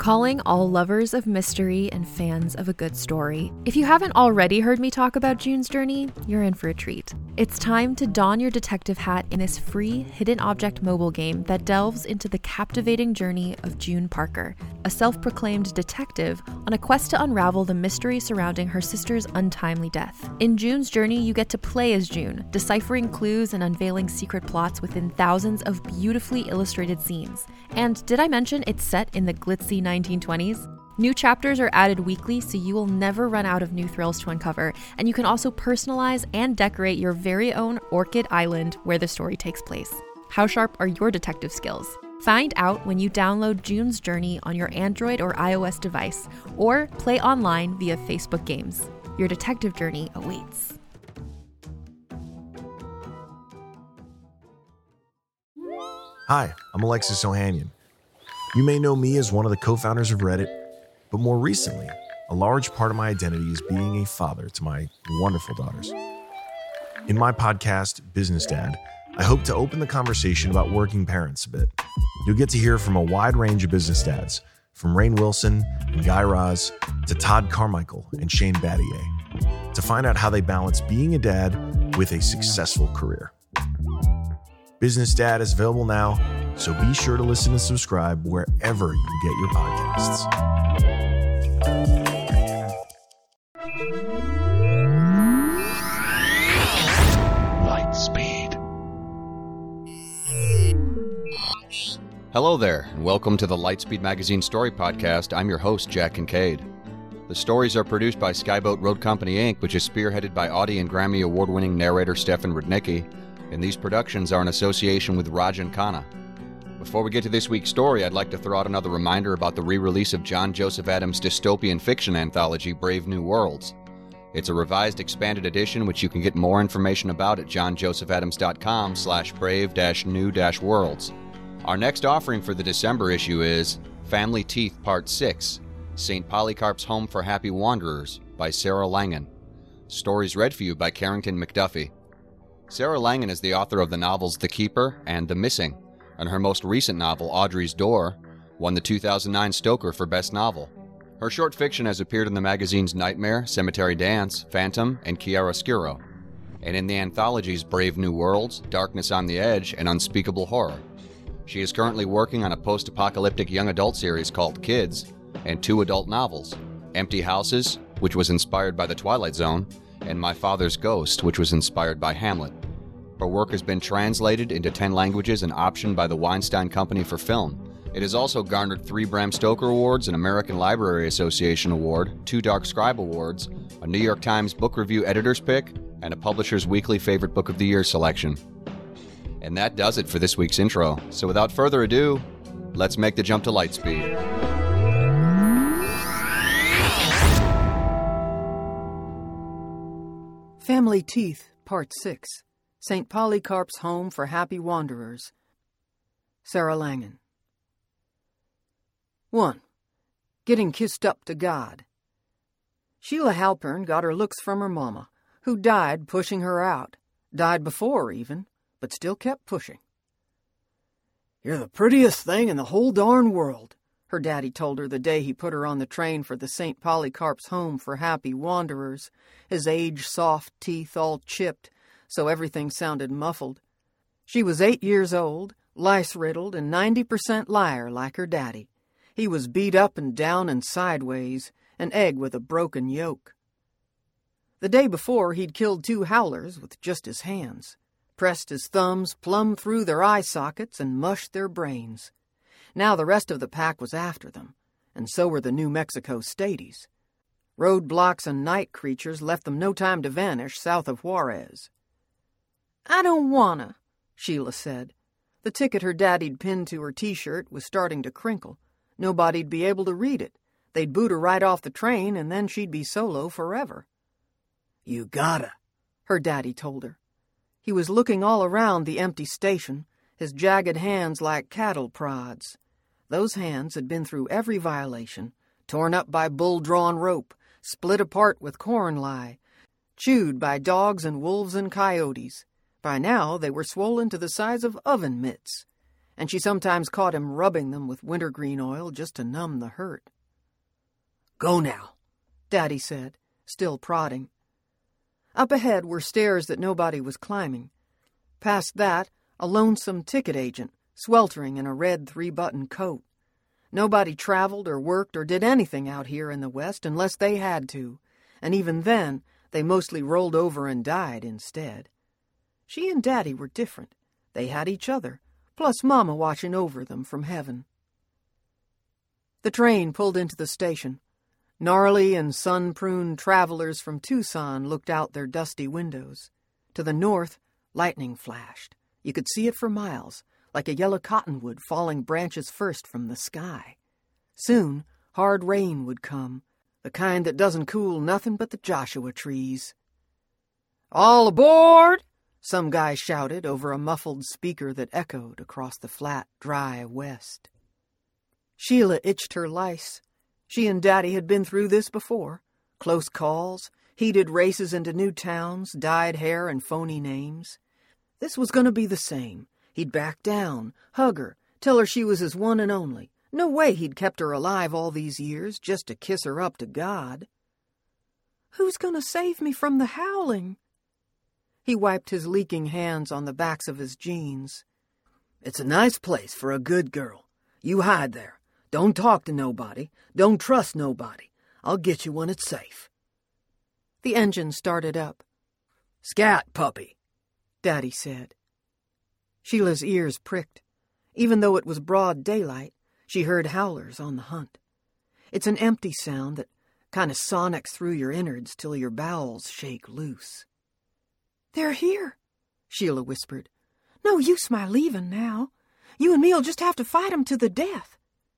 Calling all lovers of mystery and fans of a good story. If you haven't already heard me talk about June's Journey, you're in for a treat. It's time to don your detective hat in this free hidden object mobile game that delves into the captivating journey of June Parker, a self-proclaimed detective on a quest to unravel the mystery surrounding her sister's untimely death. In June's Journey, you get to play as June, deciphering clues and unveiling secret plots within thousands of beautifully illustrated scenes. And did I mention it's set in the glitzy 1920s? New chapters are added weekly, so you will never run out of new thrills to uncover, and you can also personalize and decorate your very own Orchid Island where the story takes place. How sharp are your detective skills? Find out when you download June's Journey on your Android or iOS device, or play online via Facebook Games. Your detective journey awaits. Hi, I'm Alexis Ohanian. You may know me as one of the co-founders of Reddit, but more recently, a large part of my identity is being a father to my wonderful daughters. In my podcast, Business Dad, I hope to open the conversation about working parents a bit. You'll get to hear from a wide range of business dads, from Rainn Wilson and Guy Raz to Todd Carmichael and Shane Battier, to find out how they balance being a dad with a successful career. Business Dad is available now, so be sure to listen and subscribe wherever you get your podcasts. Lightspeed. Hello there, and welcome to the Lightspeed Magazine Story Podcast. I'm your host, Jack Kincaid. The stories are produced by Skyboat Road Company, Inc., which is spearheaded by Audie and Grammy Award-winning narrator Stefan Rudnicki, and these productions are in association with Rajan Khanna. Before we get to this week's story, I'd like to throw out another reminder about the re-release of John Joseph Adams' dystopian fiction anthology, Brave New Worlds. It's a revised, expanded edition, which you can get more information about at johnjosephadams.com/brave-new-worlds. Our next offering for the December issue is Family Teeth Part 6, St. Polycarp's Home for Happy Wanderers by Sarah Langan. Stories read for you by Carrington McDuffie. Sarah Langan is the author of the novels The Keeper and The Missing, and her most recent novel, Audrey's Door, won the 2009 Stoker for Best Novel. Her short fiction has appeared in the magazines Nightmare, Cemetery Dance, Phantom, and Chiaroscuro, and in the anthologies Brave New Worlds, Darkness on the Edge, and Unspeakable Horror. She is currently working on a post-apocalyptic young adult series called Kids, and 2 adult novels, Empty Houses, which was inspired by The Twilight Zone, and My Father's Ghost, which was inspired by Hamlet. Her work has been translated into 10 languages and optioned by the Weinstein Company for film. It has also garnered 3 Bram Stoker Awards, an American Library Association Award, 2 Dark Scribe Awards, a New York Times Book Review Editor's Pick, and a Publisher's Weekly Favorite Book of the Year selection. And that does it for this week's intro. So without further ado, let's make the jump to Lightspeed. Family Teeth, Part 6, St. Polycarp's Home for Happy Wanderers. Sarah Langan. 1. Getting kissed up to God. Sheila Halpern got her looks from her mama, who died pushing her out. Died before, even, but still kept pushing. "You're the prettiest thing in the whole darn world," her daddy told her the day he put her on the train for the St. Polycarp's Home for Happy Wanderers, his age-soft teeth all chipped, so everything sounded muffled. She was 8 years old, lice-riddled, and 90% liar like her daddy. He was beat up and down and sideways, an egg with a broken yolk. The day before, he'd killed 2 howlers with just his hands, pressed his thumbs plumb through their eye sockets and mushed their brains. Now the rest of the pack was after them, and so were the New Mexico Staties. Roadblocks and night creatures left them no time to vanish south of Juarez. "I don't wanna," Sheila said. The ticket her daddy'd pinned to her T-shirt was starting to crinkle. Nobody'd be able to read it. They'd boot her right off the train, and then she'd be solo forever. "You gotta," her daddy told her. He was looking all around the empty station, his jagged hands like cattle prods. Those hands had been through every violation, torn up by bull-drawn rope, split apart with corn lye, chewed by dogs and wolves and coyotes. By now they were swollen to the size of oven mitts. and she sometimes caught him rubbing them with wintergreen oil just to numb the hurt. "Go now," Daddy said, still prodding. Up ahead were stairs that nobody was climbing. Past that, a lonesome ticket agent, sweltering in a red 3-button coat. Nobody traveled or worked or did anything out here in the West unless they had to, and even then, they mostly rolled over and died instead. She and Daddy were different. They had each other, plus Mama watching over them from heaven. The train pulled into the station. Gnarly and sun-pruned travelers from Tucson looked out their dusty windows. To the north, lightning flashed. You could see it for miles, like a yellow cottonwood falling branches first from the sky. Soon, hard rain would come, the kind that doesn't cool nothing but the Joshua trees. "All aboard!" some guy shouted over a muffled speaker that echoed across the flat, dry west. Sheila itched her lice. She and Daddy had been through this before. Close calls, heated races into new towns, dyed hair and phony names. This was going to be the same. He'd back down, hug her, tell her she was his one and only. No way he'd kept her alive all these years just to kiss her up to God. "Who's going to save me from the howling?" He wiped his leaking hands on the backs of his jeans. "It's a nice place for a good girl. You hide there. Don't talk to nobody. Don't trust nobody. I'll get you when it's safe." The engine started up. "Scat, puppy," Daddy said. Sheila's ears pricked. Even though it was broad daylight, she heard howlers on the hunt. It's an empty sound that kind of sonics through your innards till your bowels shake loose. "They're here," Sheila whispered. "No use my leaving now. You and me'll just have to fight 'em to the death."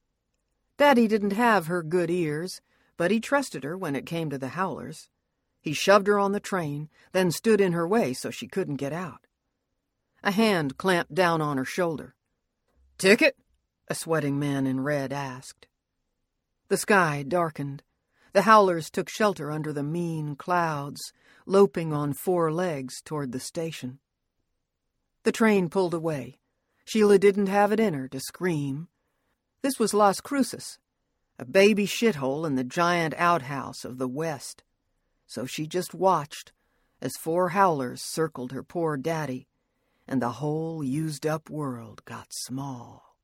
Daddy didn't have her good ears, but he trusted her when it came to the howlers. He shoved her on the train, then stood in her way so she couldn't get out. A hand clamped down on her shoulder. "Ticket?" a sweating man in red asked. The sky darkened. The howlers took shelter under the mean clouds, loping on 4 legs toward the station. The train pulled away. Sheila didn't have it in her to scream. This was Las Cruces, a baby shithole in the giant outhouse of the West. So she just watched as 4 howlers circled her poor daddy, and the whole used-up world got small.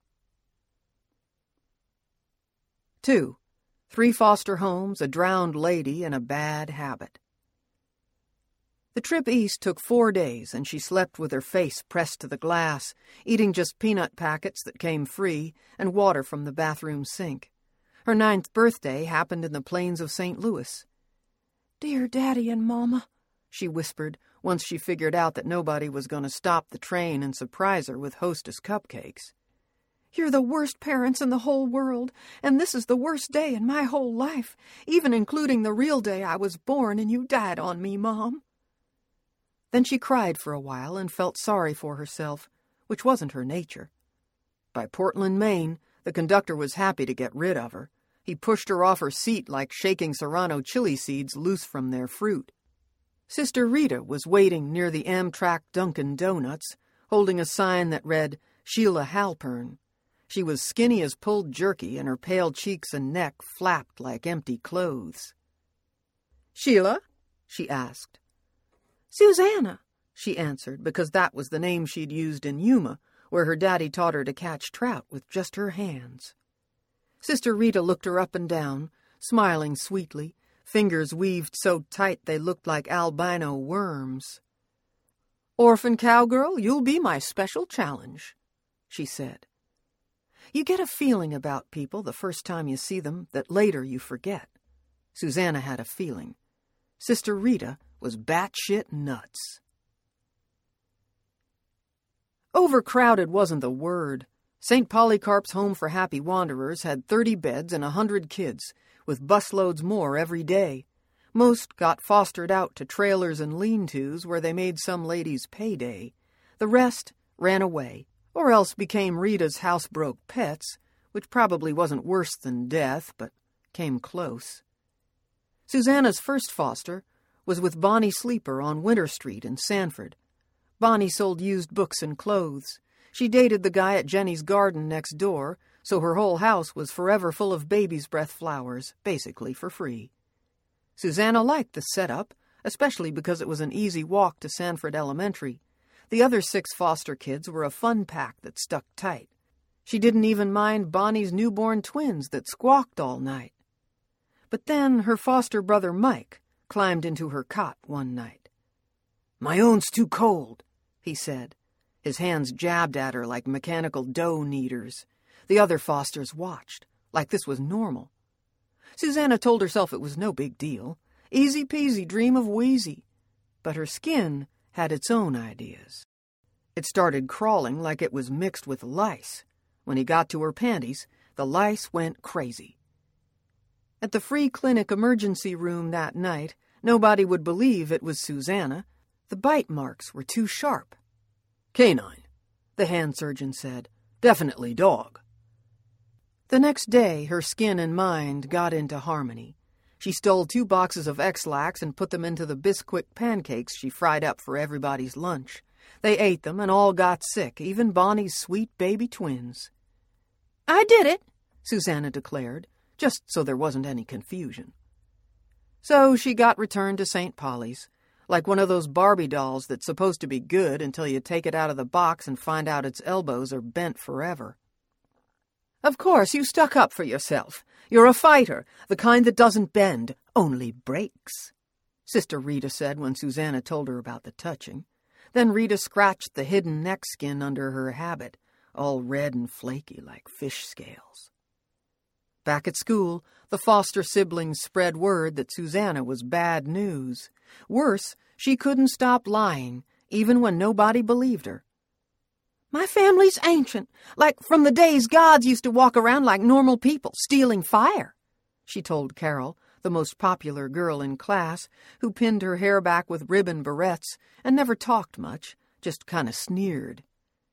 2. 3 foster homes, a drowned lady, and a bad habit. The trip east took 4 days, and she slept with her face pressed to the glass, eating just peanut packets that came free and water from the bathroom sink. Her 9th birthday happened in the plains of St. Louis. "Dear Daddy and Mama," she whispered once she figured out that nobody was going to stop the train and surprise her with Hostess cupcakes. "You're the worst parents in the whole world, and this is the worst day in my whole life, even including the real day I was born and you died on me, Mom." Then she cried for a while and felt sorry for herself, which wasn't her nature. By Portland, Maine, the conductor was happy to get rid of her. He pushed her off her seat like shaking Serrano chili seeds loose from their fruit. Sister Rita was waiting near the Amtrak Dunkin' Donuts, holding a sign that read, "Sheila Halpern." She was skinny as pulled jerky, and her pale cheeks and neck flapped like empty clothes. "Sheila?" she asked. "Susanna," she answered, because that was the name she'd used in Yuma, where her daddy taught her to catch trout with just her hands. Sister Rita looked her up and down, smiling sweetly, fingers weaved so tight they looked like albino worms. "Orphan cowgirl, you'll be my special challenge," she said. You get a feeling about people the first time you see them that later you forget. Susanna had a feeling. Sister Rita was batshit nuts. Overcrowded wasn't the word. St. Polycarp's Home for Happy Wanderers had 30 beds and 100 kids, with busloads more every day. Most got fostered out to trailers and lean-tos where they made some lady's payday. The rest ran away, or else became Rita's housebroke pets, which probably wasn't worse than death, but came close. Susanna's first foster was with Bonnie Sleeper on Winter Street in Sanford. Bonnie sold used books and clothes. She dated the guy at Jenny's garden next door, so her whole house was forever full of baby's breath flowers, basically for free. Susanna liked the setup, especially because it was an easy walk to Sanford Elementary. The other 6 foster kids were a fun pack that stuck tight. She didn't even mind Bonnie's newborn twins that squawked all night. But then her foster brother Mike climbed into her cot one night. "My own's too cold," he said. His hands jabbed at her like mechanical dough kneaders. The other fosters watched, like this was normal. Susanna told herself it was no big deal. Easy peasy, dream of Wheezy. But her skin had its own ideas. It started crawling like it was mixed with lice. When he got to her panties, the lice went crazy. At the free clinic emergency room that night, nobody would believe it was Susanna. The bite marks were too sharp. "Canine," the hand surgeon said. "Definitely dog." The next day, her skin and mind got into harmony. She stole 2 boxes of X-Lax and put them into the Bisquick pancakes she fried up for everybody's lunch. They ate them and all got sick, even Bonnie's sweet baby twins. "I did it," Susanna declared, just so there wasn't any confusion. So she got returned to St. Polly's, like one of those Barbie dolls that's supposed to be good until you take it out of the box and find out its elbows are bent forever. "Of course, you stuck up for yourself. You're a fighter, the kind that doesn't bend, only breaks," Sister Rita said when Susanna told her about the touching. Then Rita scratched the hidden neck skin under her habit, all red and flaky like fish scales. Back at school, the foster siblings spread word that Susanna was bad news. Worse, she couldn't stop lying, even when nobody believed her. "My family's ancient, like from the days gods used to walk around like normal people, stealing fire," she told Carol, the most popular girl in class, who pinned her hair back with ribbon barrettes and never talked much, just kind of sneered.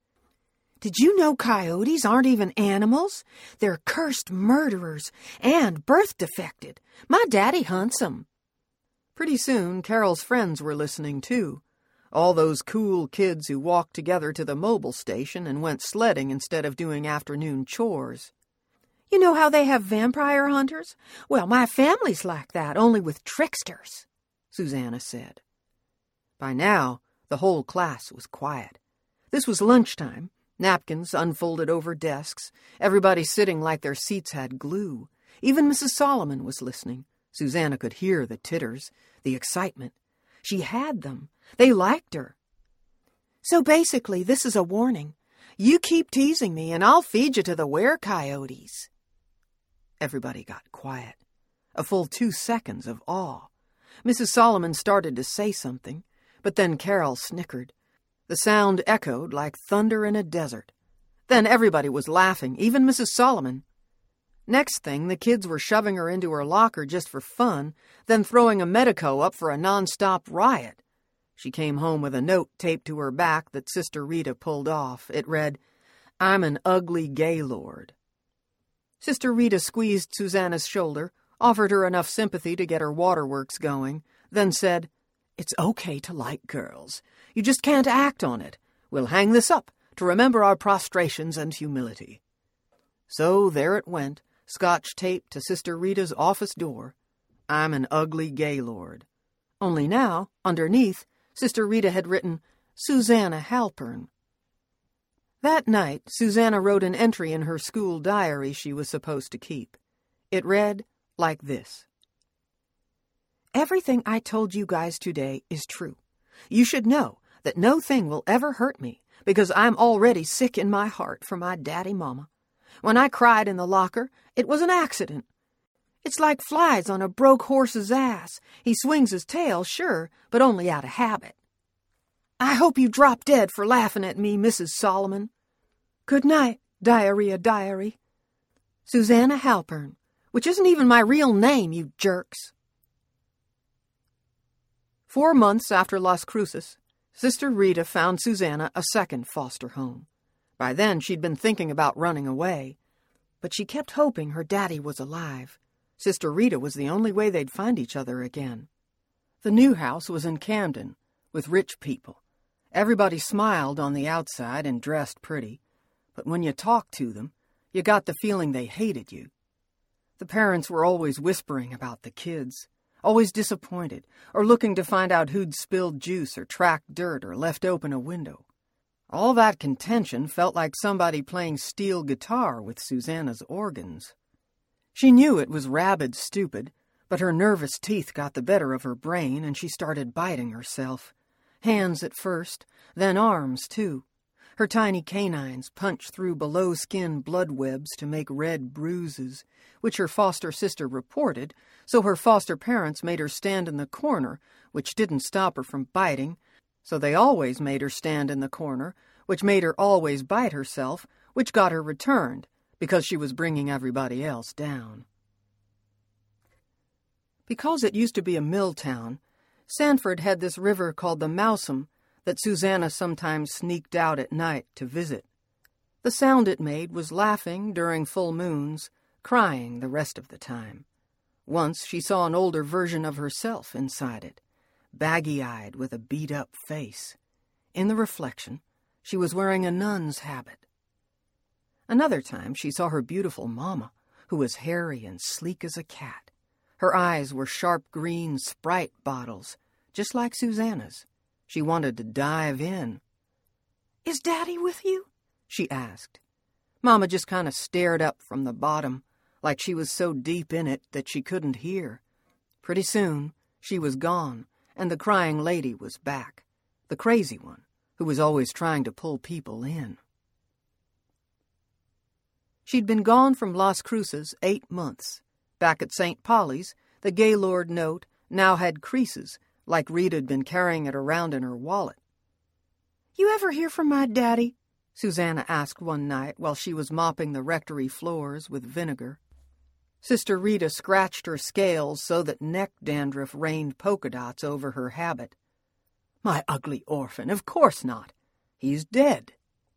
"Did you know coyotes aren't even animals? They're cursed murderers and birth defected. My daddy hunts 'em." Pretty soon, Carol's friends were listening, too. All those cool kids who walked together to the mobile station and went sledding instead of doing afternoon chores. "You know how they have vampire hunters? Well, my family's like that, only with tricksters," Susanna said. By now, the whole class was quiet. This was lunchtime, napkins unfolded over desks, everybody sitting like their seats had glue. Even Mrs. Solomon was listening. Susanna could hear the titters, the excitement. She had them. They liked her. "So basically, this is a warning. You keep teasing me, and I'll feed you to the were-coyotes." Everybody got quiet. A full 2 seconds of awe. Mrs. Solomon started to say something, but then Carol snickered. The sound echoed like thunder in a desert. Then everybody was laughing, even Mrs. Solomon. Next thing, the kids were shoving her into her locker just for fun, then throwing a medico up for a non-stop riot. She came home with a note taped to her back that Sister Rita pulled off. It read, "I'm an ugly gaylord." Sister Rita squeezed Susanna's shoulder, offered her enough sympathy to get her waterworks going, then said, "It's okay to like girls. You just can't act on it. We'll hang this up to remember our prostrations and humility." So there it went, Scotch tape to Sister Rita's office door. "I'm an ugly gaylord." Only now, underneath, Sister Rita had written, "Susanna Halpern." That night, Susanna wrote an entry in her school diary she was supposed to keep. It read like this. "Everything I told you guys today is true. You should know that no thing will ever hurt me because I'm already sick in my heart for my daddy mama. When I cried in the locker, it was an accident. It's like flies on a broke horse's ass. He swings his tail, sure, but only out of habit. I hope you drop dead for laughing at me, Mrs. Solomon. Good night, Diarrhea Diary. Susanna Halpern, which isn't even my real name, you jerks." 4 months after Las Cruces, Sister Rita found Susanna a second foster home. By then, she'd been thinking about running away, but she kept hoping her daddy was alive. Sister Rita was the only way they'd find each other again. The new house was in Camden, with rich people. Everybody smiled on the outside and dressed pretty, but when you talked to them, you got the feeling they hated you. The parents were always whispering about the kids, always disappointed, or looking to find out who'd spilled juice or tracked dirt or left open a window. All that contention felt like somebody playing steel guitar with Susanna's organs. She knew it was rabid stupid, but her nervous teeth got the better of her brain and she started biting herself. Hands at first, then arms too. Her tiny canines punched through below-skin blood webs to make red bruises, which her foster sister reported, so her foster parents made her stand in the corner, which didn't stop her from biting, so they always made her stand in the corner, which made her always bite herself, which got her returned, because she was bringing everybody else down. Because it used to be a mill town, Sanford had this river called the Mousam that Susanna sometimes sneaked out at night to visit. The sound it made was laughing during full moons, crying the rest of the time. Once she saw an older version of herself inside it, baggy-eyed with a beat-up face. In the reflection, she was wearing a nun's habit. Another time she saw her beautiful mama, who was hairy and sleek as a cat. Her eyes were sharp green Sprite bottles, just like Susanna's. She wanted to dive in. "Is Daddy with you?" she asked. Mama just kind of stared up from the bottom, like she was so deep in it that she couldn't hear. Pretty soon, she was gone, and the crying lady was back, the crazy one, who was always trying to pull people in. She'd been gone from Las Cruces 8 months. Back at St. Polly's, the Gaylord note now had creases, like Rita had been carrying it around in her wallet. "You ever hear from my daddy?" Susanna asked one night while she was mopping the rectory floors with vinegar. Sister Rita scratched her scales so that neck dandruff rained polka dots over her habit. "My ugly orphan, of course not. He's dead."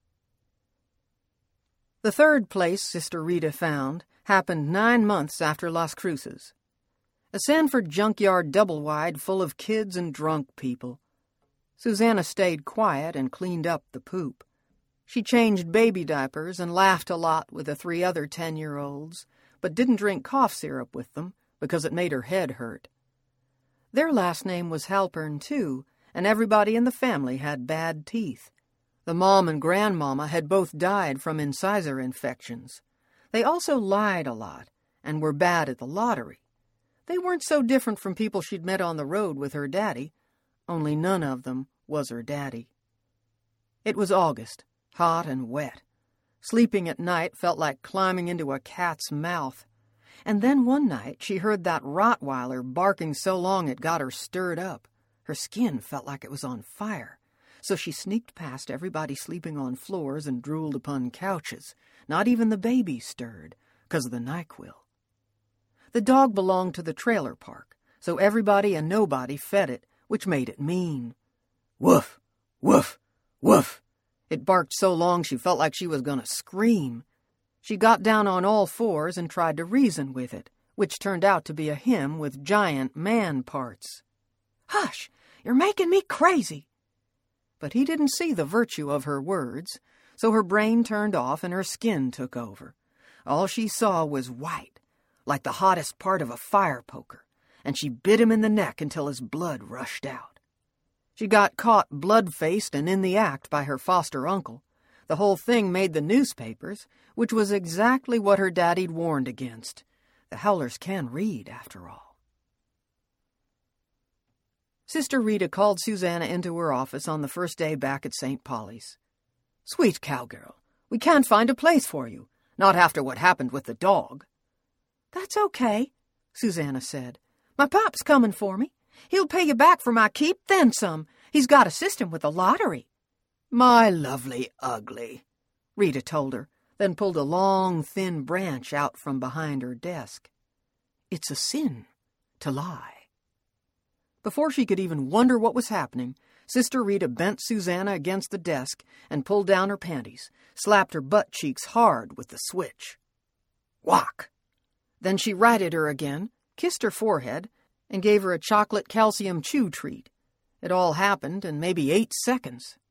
The third place Sister Rita found happened 9 months after Las Cruces. A Sanford junkyard double-wide full of kids and drunk people. Susanna stayed quiet and cleaned up the poop. She changed baby diapers and laughed a lot with the 3 other 10-year-olds, but didn't drink cough syrup with them because it made her head hurt. Their last name was Halpern, too, and everybody in the family had bad teeth. The mom and grandmama had both died from incisor infections. They also lied a lot and were bad at the lottery. They weren't so different from people she'd met on the road with her daddy, only none of them was her daddy. It was August, hot and wet. Sleeping at night felt like climbing into a cat's mouth. And then one night she heard that Rottweiler barking so long it got her stirred up. Her skin felt like it was on fire. So she sneaked past everybody sleeping on floors and drooled upon couches. Not even the baby stirred, 'cause of the NyQuil. The dog belonged to the trailer park, so everybody and nobody fed it, which made it mean. Woof, woof, woof. It barked so long she felt like she was going to scream. She got down on all fours and tried to reason with it, which turned out to be a him with giant man parts. "Hush! You're making me crazy!" But he didn't see the virtue of her words, so her brain turned off and her skin took over. All she saw was white, like the hottest part of a fire poker, and she bit him in the neck until his blood rushed out. She got caught blood-faced and in the act by her foster uncle. The whole thing made the newspapers, which was exactly what her daddy'd warned against. The Howlers can read, after all. Sister Rita called Susanna into her office on the first day back at St. Polly's. "Sweet cowgirl, we can't find a place for you, not after what happened with the dog." "That's okay," Susanna said. "My pop's coming for me. He'll pay you back for my keep, then some. He's got a system with the lottery." "My lovely ugly," Rita told her, then pulled a long, thin branch out from behind her desk. "It's a sin to lie." Before she could even wonder what was happening, Sister Rita bent Susanna against the desk and pulled down her panties, slapped her butt cheeks hard with the switch. Whack! Then she righted her again, kissed her forehead, and gave her a chocolate calcium chew treat. It all happened in maybe 8 seconds.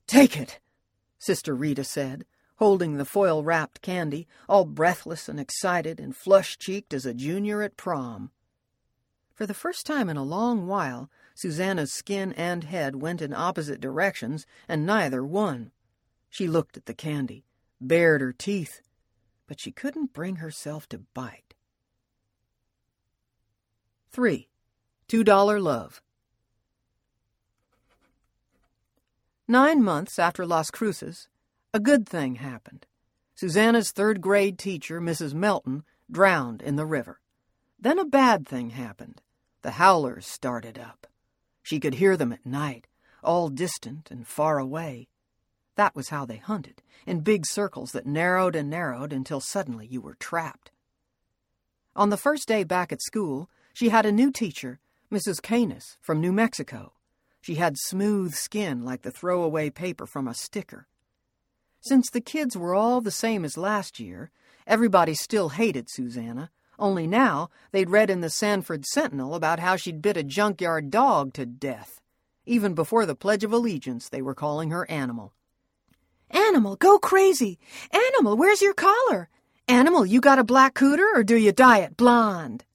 "Take it," Sister Rita said, holding the foil-wrapped candy, all breathless and excited and flush-cheeked as a junior at prom. For the first time in a long while, Susanna's skin and head went in opposite directions, and neither won. She looked at the candy, bared her teeth, but she couldn't bring herself to bite. 3. $2 Love. 9 months after Las Cruces, a good thing happened. Susanna's third-grade teacher, Mrs. Melton, drowned in the river. Then a bad thing happened. The howlers started up. She could hear them at night, all distant and far away. That was how they hunted, in big circles that narrowed and narrowed until suddenly you were trapped. On the first day back at school, she had a new teacher, Mrs. Canis, from New Mexico. She had smooth skin like the throwaway paper from a sticker. Since the kids were all the same as last year, everybody still hated Susanna, only now they'd read in the Sanford Sentinel about how she'd bit a junkyard dog to death. Even before the Pledge of Allegiance, they were calling her Animal. "Animal, go crazy! Animal, where's your collar? Animal, you got a black cooter or do you dye it blonde?"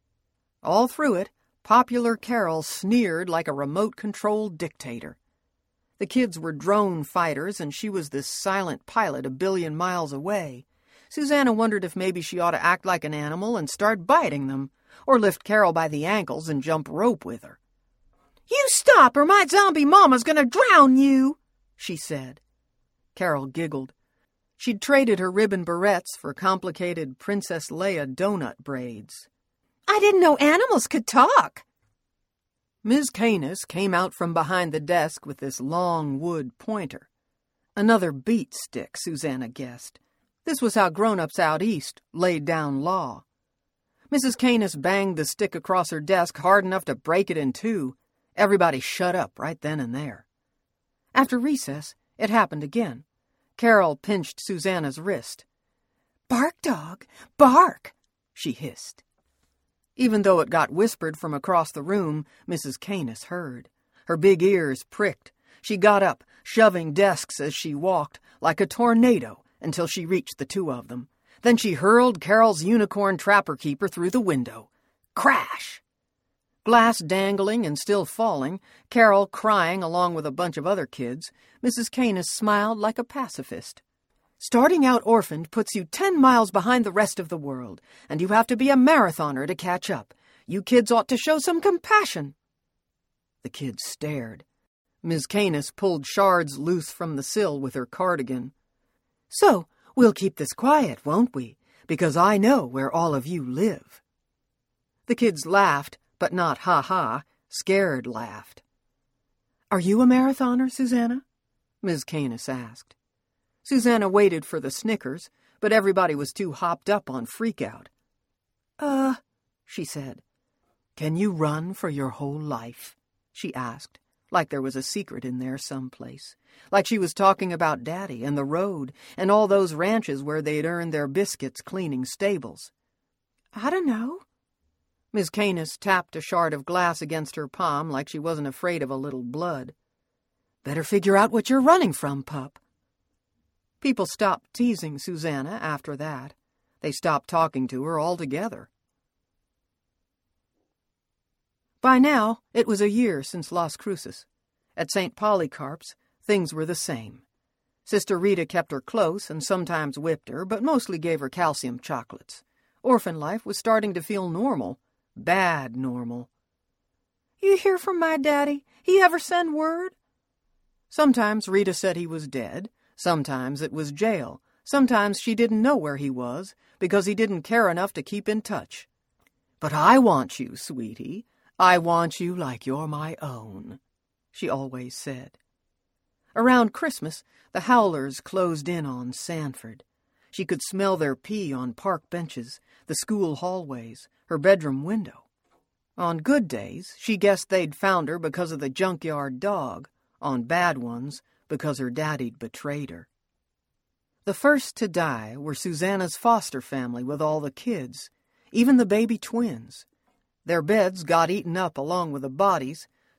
All through it, Popular Carol sneered like a remote-controlled dictator. The kids were drone fighters, and she was this silent pilot a billion miles away. Susanna wondered if maybe she ought to act like an animal and start biting them, or lift Carol by the ankles and jump rope with her. "You stop, or my zombie mama's gonna drown you," she said. Carol giggled. She'd traded her ribbon barrettes for complicated Princess Leia donut braids. "I didn't know animals could talk." Ms. Canis came out from behind the desk with this long wood pointer. Another beat stick, Susanna guessed. This was how grown-ups out east laid down law. Mrs. Canis banged the stick across her desk hard enough to break it in two. Everybody shut up right then and there. After recess, it happened again. Carol pinched Susanna's wrist. "Bark, dog, bark," she hissed. Even though it got whispered from across the room, Mrs. Canis heard. Her big ears pricked. She got up, shoving desks as she walked, like a tornado, until she reached the two of them. Then she hurled Carol's unicorn trapper-keeper through the window. Crash! Glass dangling and still falling, Carol crying along with a bunch of other kids, Mrs. Canis smiled like a pacifist. "Starting out orphaned puts you 10 miles behind the rest of the world, and you have to be a marathoner to catch up. You kids ought to show some compassion." The kids stared. Ms. Canis pulled shards loose from the sill with her cardigan. "So, we'll keep this quiet, won't we? Because I know where all of you live." The kids laughed, but not ha-ha, scared laughed. "Are you a marathoner, Susanna?" Ms. Canis asked. Susanna waited for the snickers, but everybody was too hopped up on freak-out. She said. "Can you run for your whole life?" she asked, like there was a secret in there someplace, like she was talking about Daddy and the road and all those ranches where they'd earned their biscuits cleaning stables. "I don't know." Miss Canis tapped a shard of glass against her palm like she wasn't afraid of a little blood. "Better figure out what you're running from, pup." People stopped teasing Susanna after that. They stopped talking to her altogether. By now, it was a year since Las Cruces. At St. Polycarp's, things were the same. Sister Rita kept her close and sometimes whipped her, but mostly gave her calcium chocolates. Orphan life was starting to feel normal. Bad normal. "You hear from my daddy? He ever send word?" Sometimes Rita said he was dead. Sometimes it was jail. Sometimes she didn't know where he was, because he didn't care enough to keep in touch. "But I want you, sweetie. I want you like you're my own," she always said. Around Christmas, the howlers closed in on Sanford. She could smell their pee on park benches, the school hallways, her bedroom window. On good days, she guessed they'd found her because of the junkyard dog. On bad ones, because her daddy'd betrayed her. The first to die were Susanna's foster family with all the kids, even the baby twins. Their beds got eaten up along with the bodies,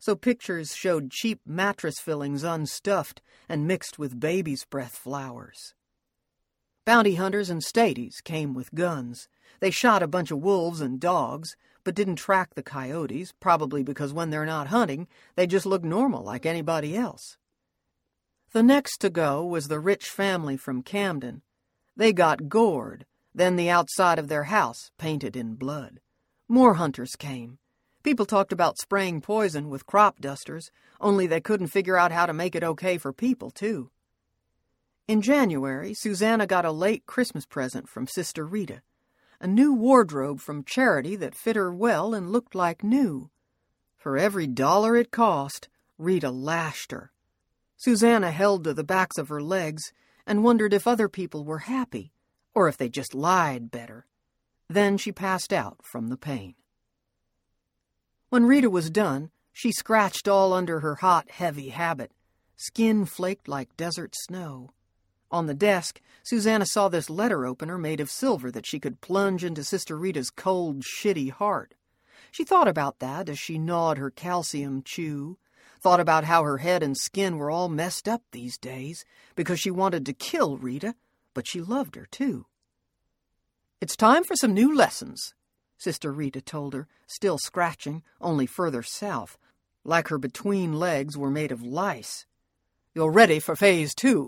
so pictures showed cheap mattress fillings unstuffed and mixed with baby's breath flowers. Bounty hunters and stadies came with guns. They shot a bunch of wolves and dogs, but didn't track the coyotes, probably because when they're not hunting, they just look normal like anybody else. The next to go was the rich family from Camden. They got gored, then the outside of their house painted in blood. More hunters came. People talked about spraying poison with crop dusters, only they couldn't figure out how to make it okay for people, too. In January, Susanna got a late Christmas present from Sister Rita, a new wardrobe from charity that fit her well and looked like new. For every $1 it cost, Rita lashed her. Susanna held to the backs of her legs and wondered if other people were happy, or if they just lied better. Then she passed out from the pain. When Rita was done, she scratched all under her hot, heavy habit. Skin flaked like desert snow. On the desk, Susanna saw this letter opener made of silver that she could plunge into Sister Rita's cold, shitty heart. She thought about that as she gnawed her calcium chew, thought about how her head and skin were all messed up these days because she wanted to kill Rita, but she loved her too. "It's time for some new lessons," Sister Rita told her, still scratching, only further south, like her between legs were made of lice. "You're ready for phase 2.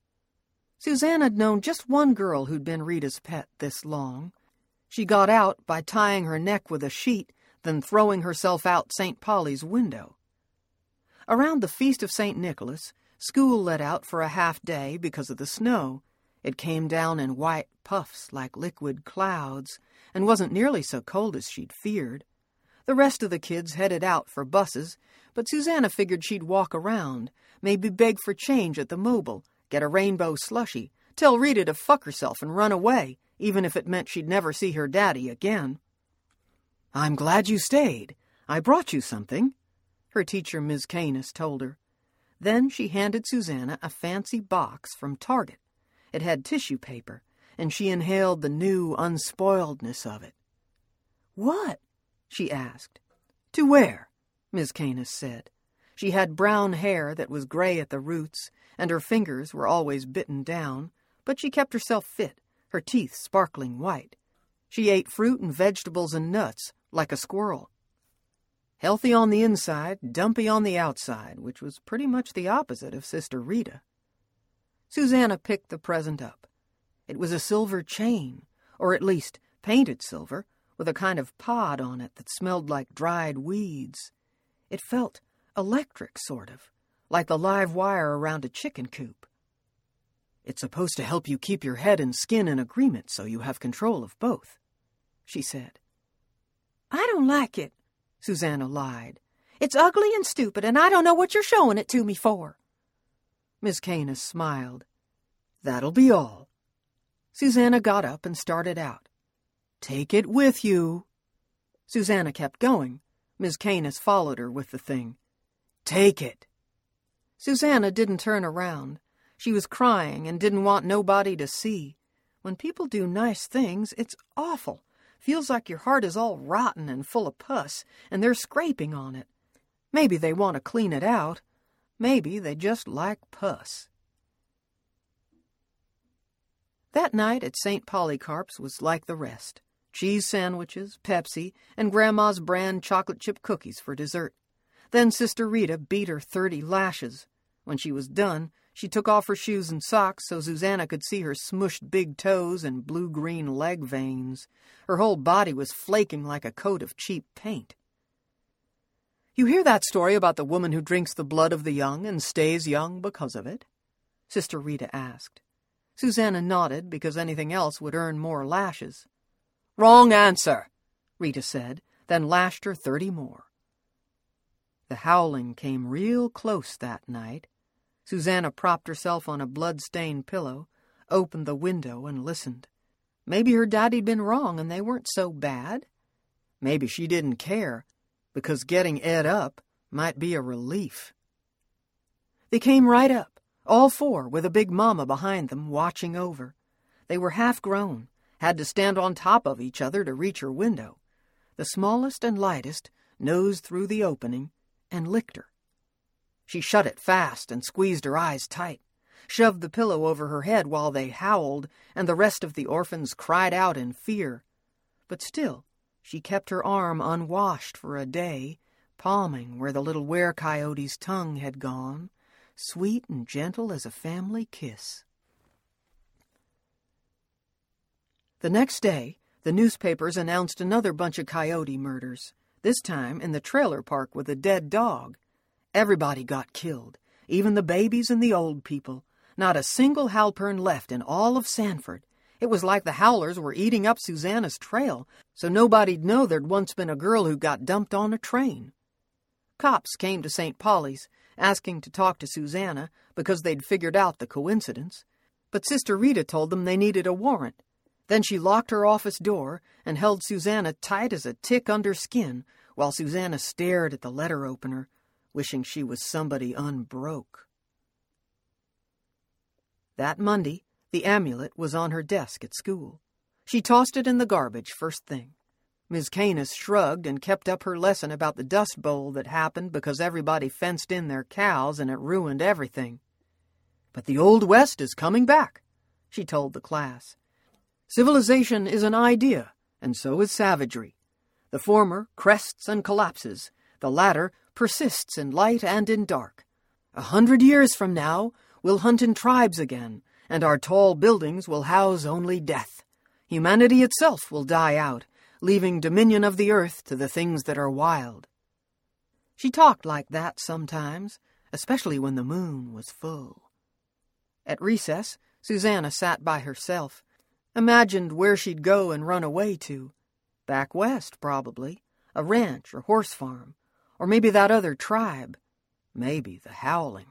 Susanna had known just one girl who'd been Rita's pet this long. She got out by tying her neck with a sheet, then throwing herself out St. Polly's window. Around the Feast of St. Nicholas, school let out for a half-day because of the snow. It came down in white puffs like liquid clouds, and wasn't nearly so cold as she'd feared. The rest of the kids headed out for buses, but Susanna figured she'd walk around, maybe beg for change at the Mobile, get a rainbow slushie, tell Rita to fuck herself and run away, even if it meant she'd never see her daddy again. "I'm glad you stayed. I brought you something," her teacher, Ms. Canis, told her. Then she handed Susanna a fancy box from Target. It had tissue paper, and she inhaled the new unspoiledness of it. "What?" she asked. "To wear," Ms. Canis said. She had brown hair that was gray at the roots, and her fingers were always bitten down, but she kept herself fit, her teeth sparkling white. She ate fruit and vegetables and nuts, like a squirrel. Healthy on the inside, dumpy on the outside, which was pretty much the opposite of Sister Rita. Susanna picked the present up. It was a silver chain, or at least painted silver, with a kind of pod on it that smelled like dried weeds. It felt electric, sort of, like the live wire around a chicken coop. "It's supposed to help you keep your head and skin in agreement so you have control of both," she said. "I don't like it," Susanna lied. "It's ugly and stupid, and I don't know what you're showing it to me for." Miss Canis smiled. "That'll be all." Susanna got up and started out. "Take it with you." Susanna kept going. Miss Canis followed her with the thing. "Take it." Susanna didn't turn around. She was crying and didn't want nobody to see. When people do nice things, it's awful. Feels like your heart is all rotten and full of pus, and they're scraping on it. Maybe they want to clean it out. Maybe they just like pus. That night at St. Polycarp's was like the rest. Cheese sandwiches, Pepsi, and Grandma's brand chocolate chip cookies for dessert. Then Sister Rita beat her 30 lashes. When she was done, she took off her shoes and socks so Susanna could see her smushed big toes and blue-green leg veins. Her whole body was flaking like a coat of cheap paint. "You hear that story about the woman who drinks the blood of the young and stays young because of it?" Sister Rita asked. Susanna nodded because anything else would earn more lashes. "Wrong answer," Rita said, then lashed her 30 more. The howling came real close that night. Susanna propped herself on a blood-stained pillow, opened the window, and listened. Maybe her daddy'd been wrong and they weren't so bad. Maybe she didn't care, because getting Ed up might be a relief. They came right up, all 4, with a big mama behind them, watching over. They were half-grown, had to stand on top of each other to reach her window. The smallest and lightest nosed through the opening and licked her. She shut it fast and squeezed her eyes tight, shoved the pillow over her head while they howled, and the rest of the orphans cried out in fear. But still, she kept her arm unwashed for a day, palming where the little were-coyote's tongue had gone, sweet and gentle as a family kiss. The next day, the newspapers announced another bunch of coyote murders, this time in the trailer park with a dead dog. Everybody got killed, even the babies and the old people. Not a single Halpern left in all of Sanford. It was like the howlers were eating up Susanna's trail, so nobody'd know there'd once been a girl who got dumped on a train. Cops came to St. Polly's, asking to talk to Susanna because they'd figured out the coincidence. But Sister Rita told them they needed a warrant. Then she locked her office door and held Susanna tight as a tick under skin while Susanna stared at the letter opener, wishing she was somebody unbroke. That Monday, the amulet was on her desk at school. She tossed it in the garbage first thing. Ms. Canis shrugged and kept up her lesson about the dust bowl that happened because everybody fenced in their cows and it ruined everything. But the Old West is coming back, she told the class. Civilization is an idea, and so is savagery. The former crests and collapses. The latter persists in light and in dark. 100 years from now, we'll hunt in tribes again, and our tall buildings will house only death. Humanity itself will die out, leaving dominion of the earth to the things that are wild. She talked like that sometimes, especially when the moon was full. At recess, Susanna sat by herself, imagined where she'd go and run away to. Back west, probably. A ranch or horse farm. Or maybe that other tribe. Maybe the Howling.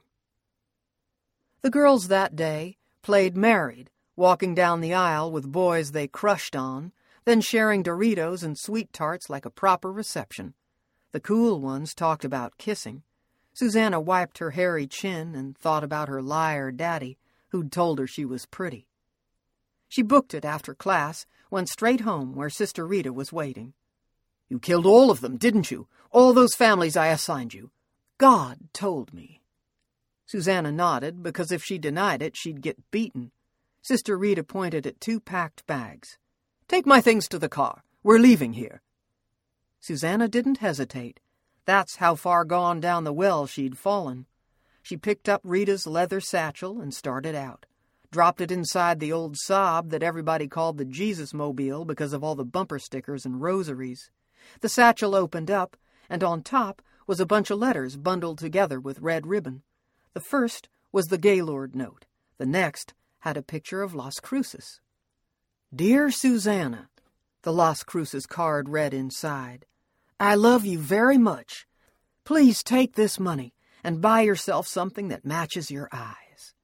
The girls that day played married, walking down the aisle with boys they crushed on, then sharing Doritos and sweet tarts like a proper reception. The cool ones talked about kissing. Susanna wiped her hairy chin and thought about her liar daddy, who'd told her she was pretty. She booked it after class, went straight home where Sister Rita was waiting. You killed all of them, didn't you? All those families I assigned you. God told me. Susanna nodded, because if she denied it, she'd get beaten. Sister Rita pointed at 2 packed bags. Take my things to the car. We're leaving here. Susanna didn't hesitate. That's how far gone down the well she'd fallen. She picked up Rita's leather satchel and started out. Dropped it inside the old Saab that everybody called the Jesus-mobile because of all the bumper stickers and rosaries. The satchel opened up, and on top was a bunch of letters bundled together with red ribbon. The first was the Gaylord note. The next had a picture of Las Cruces. Dear Susanna, the Las Cruces card read inside, I love you very much. Please take this money and buy yourself something that matches your eyes.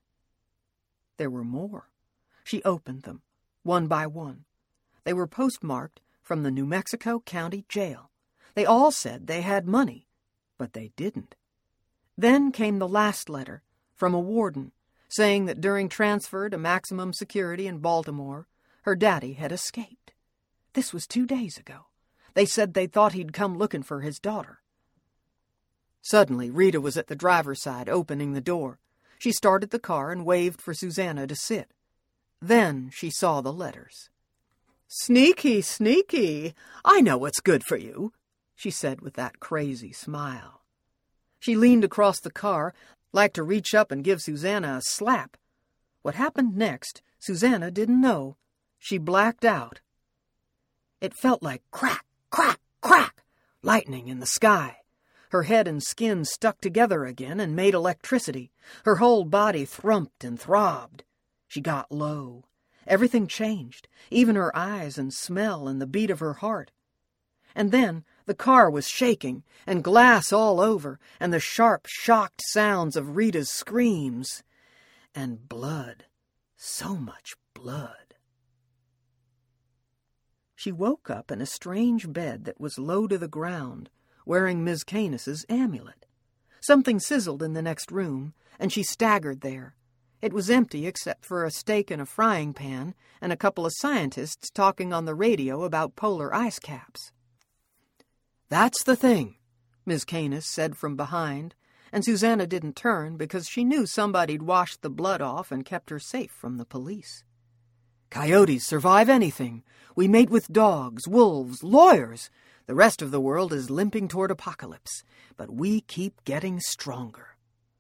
There were more. She opened them, one by one. They were postmarked from the New Mexico County Jail. They all said they had money, but they didn't. Then came the last letter, from a warden, saying that during transfer to maximum security in Baltimore, her daddy had escaped. This was 2 days ago. They said they thought he'd come looking for his daughter. Suddenly, Rita was at the driver's side, opening the door. She started the car and waved for Susanna to sit. Then she saw the letters. Sneaky, sneaky. I know what's good for you, she said with that crazy smile. She leaned across the car, like to reach up and give Susanna a slap. What happened next, Susanna didn't know. She blacked out. It felt like crack, crack, crack, lightning in the sky. Her head and skin stuck together again and made electricity. Her whole body thrumped and throbbed. She got low. Everything changed, even her eyes and smell and the beat of her heart. And then the car was shaking, and glass all over, and the sharp, shocked sounds of Rita's screams. And blood. So much blood. She woke up in a strange bed that was low to the ground, wearing Ms. Canis's amulet. Something sizzled in the next room, and she staggered there. It was empty except for a steak in a frying pan and a couple of scientists talking on the radio about polar ice caps. That's the thing, Miss Canis said from behind, and Susanna didn't turn because she knew somebody'd washed the blood off and kept her safe from the police. "Coyotes survive anything. We mate with dogs, wolves, lawyers. The rest of the world is limping toward apocalypse, but we keep getting stronger."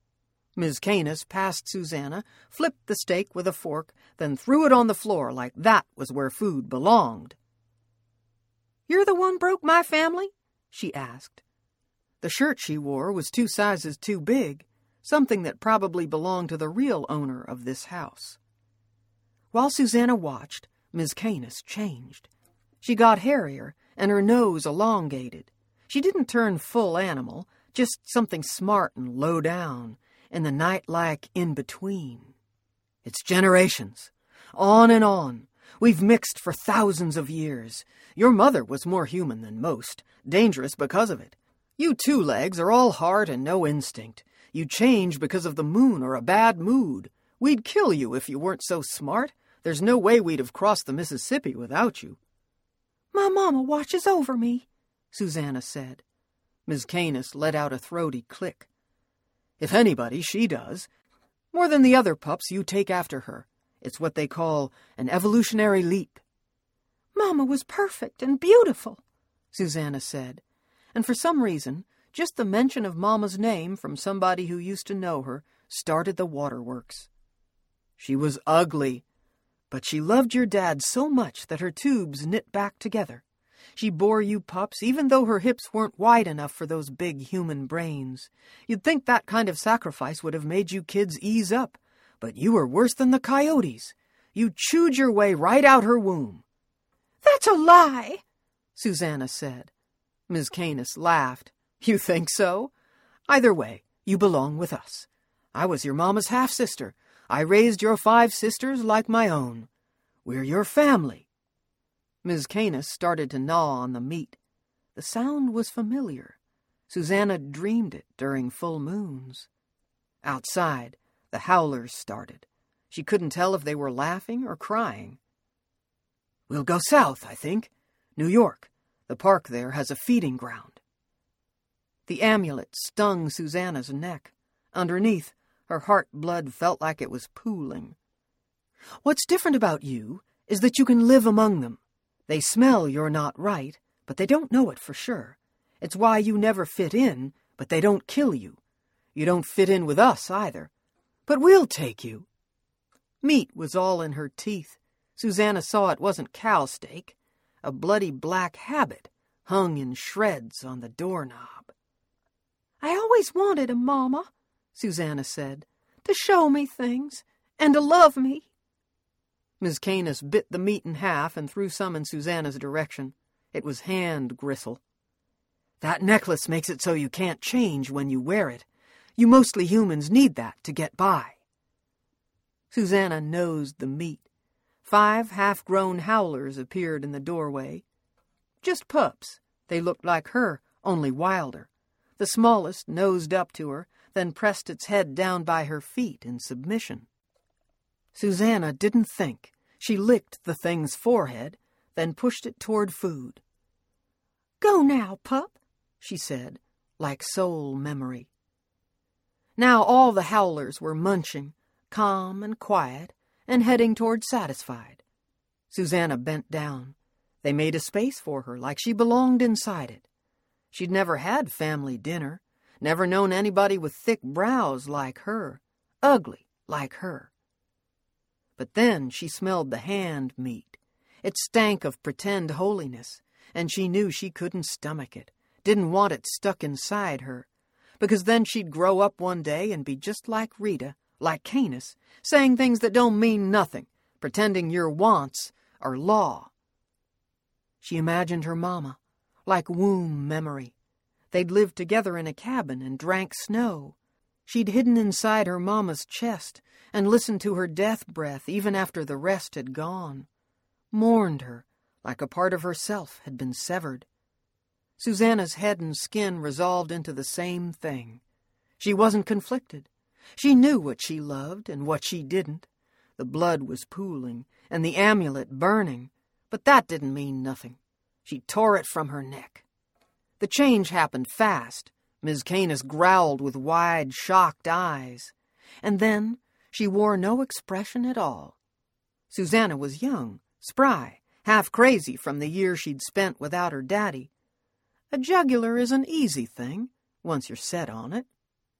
Ms. Canis passed Susanna, flipped the steak with a fork, then threw it on the floor like that was where food belonged. "You're the one broke my family?" she asked. The shirt she wore was 2 sizes too big, something that probably belonged to the real owner of this house. While Susanna watched, Ms. Canis changed. She got hairier, and her nose elongated. She didn't turn full animal, just something smart and low down, in the night-like in-between. "It's generations. On and on. We've mixed for thousands of years. Your mother was more human than most, dangerous because of it. You 2-legs are all heart and no instinct. You change because of the moon or a bad mood. We'd kill you if you weren't so smart. There's no way we'd have crossed the Mississippi without you." "My mama watches over me," Susanna said. Ms. Canis let out a throaty click. "If anybody, she does. More than the other pups, you take after her. It's what they call an evolutionary leap." "Mama was perfect and beautiful," Susanna said. And for some reason, just the mention of Mama's name from somebody who used to know her started the waterworks. "She was ugly, but she loved your dad so much that her tubes knit back together. She bore you pups even though her hips weren't wide enough for those big human brains. You'd think that kind of sacrifice would have made you kids ease up, but you were worse than the coyotes. You chewed your way right out her womb." "That's a lie," Susanna said. Ms. Canis laughed. "You think so? Either way, you belong with us. I was your mama's half-sister. I raised your 5 sisters like my own. We're your family." Ms. Canis started to gnaw on the meat. The sound was familiar. Susanna dreamed it during full moons. Outside, the howlers started. She couldn't tell if they were laughing or crying. "We'll go south, I think. New York. The park there has a feeding ground." The amulet stung Susanna's neck. Underneath, her heart blood felt like it was pooling. "What's different about you is that you can live among them. They smell you're not right, but they don't know it for sure. It's why you never fit in, but they don't kill you. You don't fit in with us either. But we'll take you." Meat was all in her teeth. Susanna saw it wasn't cow steak. A bloody black habit hung in shreds on the doorknob. "I always wanted a mama," Susanna said, "to show me things and to love me." Ms. Canis bit the meat in half and threw some in Susanna's direction. It was hand gristle. "That necklace makes it so you can't change when you wear it. You mostly humans need that to get by." Susanna nosed the meat. 5 half-grown howlers appeared in the doorway. Just pups. They looked like her, only wilder. The smallest nosed up to her, then pressed its head down by her feet in submission. Susanna didn't think. She licked the thing's forehead, then pushed it toward food. "Go now, pup," she said, like soul memory. Now all the howlers were munching, calm and quiet, and heading toward Satisfied. Susanna bent down. They made a space for her like she belonged inside it. She'd never had family dinner, never known anybody with thick brows like her, ugly like her. But then she smelled the hand meat. It stank of pretend holiness, and she knew she couldn't stomach it, didn't want it stuck inside her, because then she'd grow up one day and be just like Rita, like Canis, saying things that don't mean nothing, pretending your wants are law. She imagined her mama, like womb memory. They'd lived together in a cabin and drank snow. She'd hidden inside her mama's chest and listened to her death breath even after the rest had gone. Mourned her, like a part of herself had been severed. Susanna's head and skin resolved into the same thing. She wasn't conflicted. She knew what she loved and what she didn't. The blood was pooling and the amulet burning, but that didn't mean nothing. She tore it from her neck. The change happened fast, Ms. Canis growled with wide, shocked eyes. And then she wore no expression at all. Susanna was young, spry, half crazy from the year she'd spent without her daddy. A jugular is an easy thing, once you're set on it.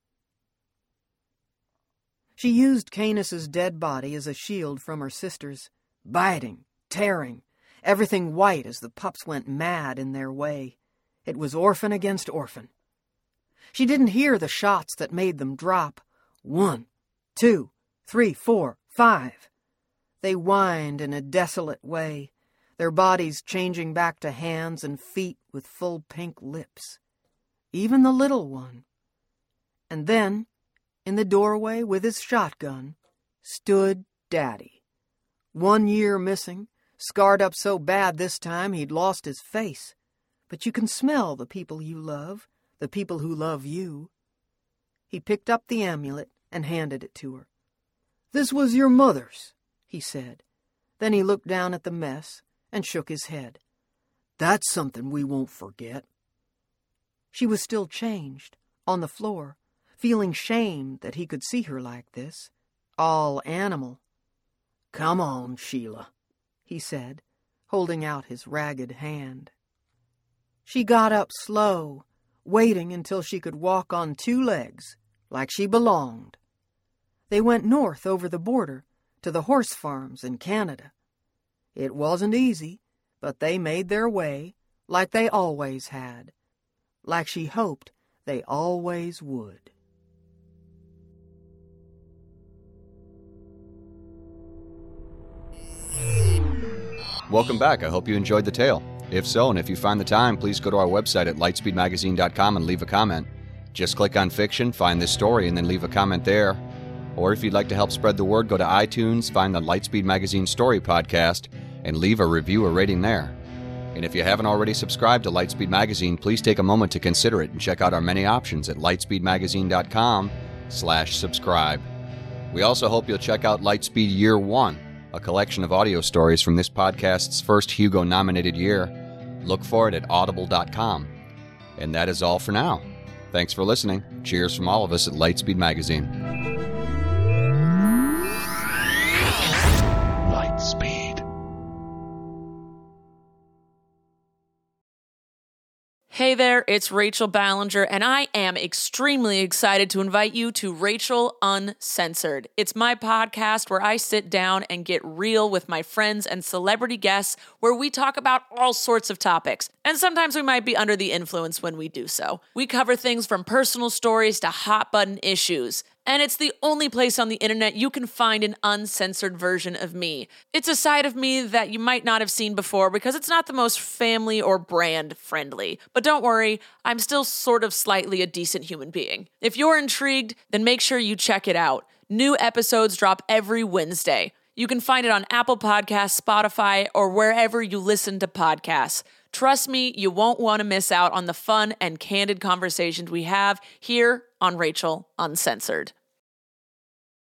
She used Canis's dead body as a shield from her sisters, biting, tearing, everything white as the pups went mad in their way. It was orphan against orphan. She didn't hear the shots that made them drop. 1, 2, 3, 4, 5. They whined in a desolate way, their bodies changing back to hands and feet with full pink lips. Even the little one. And then, in the doorway with his shotgun, stood Daddy. 1 year missing, scarred up so bad this time he'd lost his face. But you can smell the people you love, the people who love you. He picked up the amulet and handed it to her. "This was your mother's," he said. Then he looked down at the mess and shook his head. "That's something we won't forget." She was still changed, on the floor, feeling shamed that he could see her like this, all animal. "Come on, Sheila," he said, holding out his ragged hand. She got up slow, waiting until she could walk on 2 legs, like she belonged. They went north over the border, to the horse farms in Canada. It wasn't easy, but they made their way, like they always had, like she hoped they always would. Welcome back. I hope you enjoyed the tale. If so, and if you find the time, please go to our website at lightspeedmagazine.com and leave a comment. Just click on fiction, find this story, and then leave a comment there. Or if you'd like to help spread the word, go to iTunes, find the Lightspeed Magazine Story Podcast, and leave a review or rating there. And if you haven't already subscribed to Lightspeed Magazine, please take a moment to consider it and check out our many options at lightspeedmagazine.com/subscribe. We also hope you'll check out Lightspeed Year 1, a collection of audio stories from this podcast's first Hugo-nominated year. Look for it at audible.com. And that is all for now. Thanks for listening. Cheers from all of us at Lightspeed Magazine. Lightspeed. Hey there, it's Rachel Ballinger, and I am extremely excited to invite you to Rachel Uncensored. It's my podcast where I sit down and get real with my friends and celebrity guests, where we talk about all sorts of topics. And sometimes we might be under the influence when we do so. We cover things from personal stories to hot-button issues. And it's the only place on the internet you can find an uncensored version of me. It's a side of me that you might not have seen before because it's not the most family or brand friendly. But don't worry, I'm still sort of slightly a decent human being. If you're intrigued, then make sure you check it out. New episodes drop every Wednesday. You can find it on Apple Podcasts, Spotify, or wherever you listen to podcasts. Trust me, you won't want to miss out on the fun and candid conversations we have here on Rachel Uncensored.